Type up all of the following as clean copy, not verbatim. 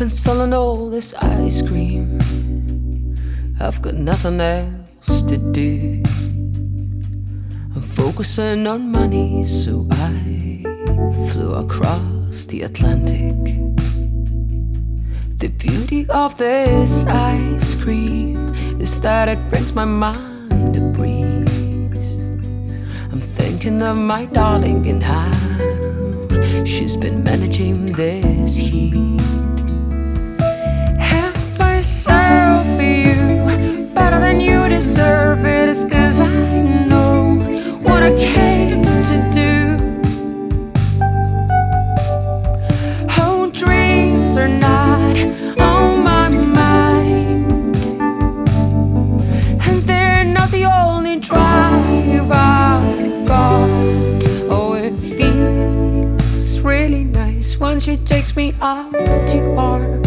been selling all this ice cream. I've got nothing else to do. I'm focusing on money, so I flew across the Atlantic. The beauty of this ice cream is that it brings my mind a breeze. I'm thinking of my darling and how she's been managing this heat. If I serve you better than you deserve it, it's 'cause I know what I came to do. Oh, dreams are not on my mind, and they're not the only drive I've got. Oh, it feels really nice when she takes me out to art.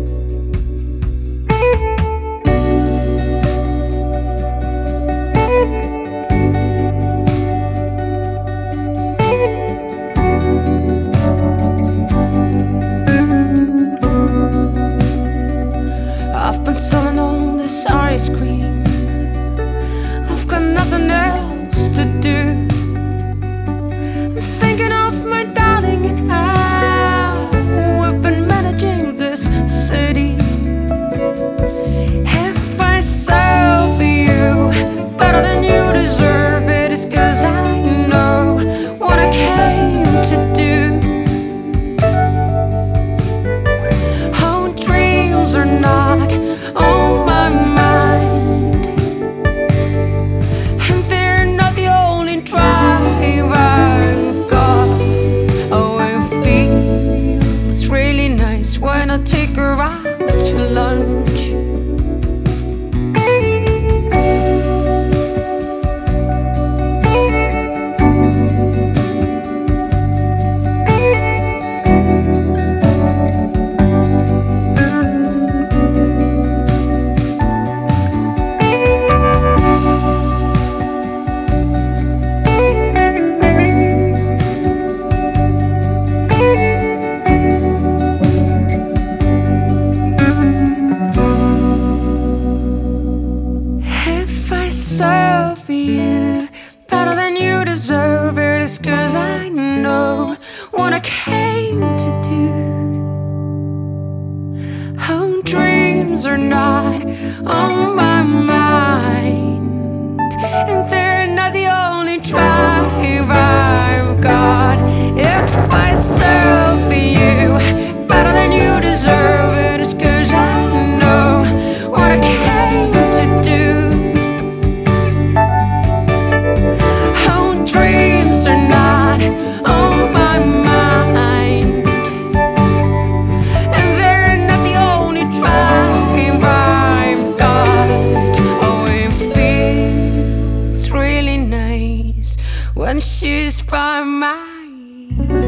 I've been selling all this ice cream. I've got nothing else to do. I'm thinking of my darling and how we've been managing this city. If I serve you better than you deserve it, it's 'cause I know what I came to do. Oh, dreams are not on my mind, and they're not the only drive I've got. Oh, it feels really nice when I take her out to lunch. If I serve you better than you deserve it, it's 'cause I know what I came to do. Oh, dreams are not on my mind, and they're not the only drive I've got. If I serve you better than you deserve it, it's 'cause I know what I came to do. Oh, dreams are not on my mind, and they're not the only drive I've got. Oh, it feels really nice when she's by my